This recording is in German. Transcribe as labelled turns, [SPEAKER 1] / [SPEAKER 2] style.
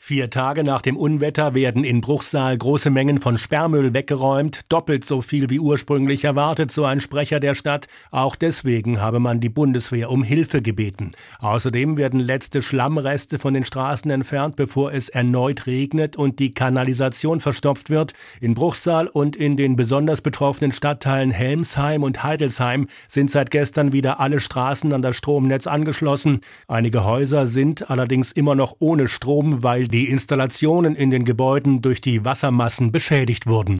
[SPEAKER 1] 4 Tage nach dem Unwetter werden in Bruchsal große Mengen von Sperrmüll weggeräumt, doppelt so viel wie ursprünglich erwartet, so ein Sprecher der Stadt. Auch deswegen habe man die Bundeswehr um Hilfe gebeten. Außerdem werden letzte Schlammreste von den Straßen entfernt, bevor es erneut regnet und die Kanalisation verstopft wird. In Bruchsal und in den besonders betroffenen Stadtteilen Helmsheim und Heidelsheim sind seit gestern wieder alle Straßen an das Stromnetz angeschlossen. Einige Häuser sind allerdings immer noch ohne Strom, weil die Installationen in den Gebäuden durch die Wassermassen beschädigt wurden.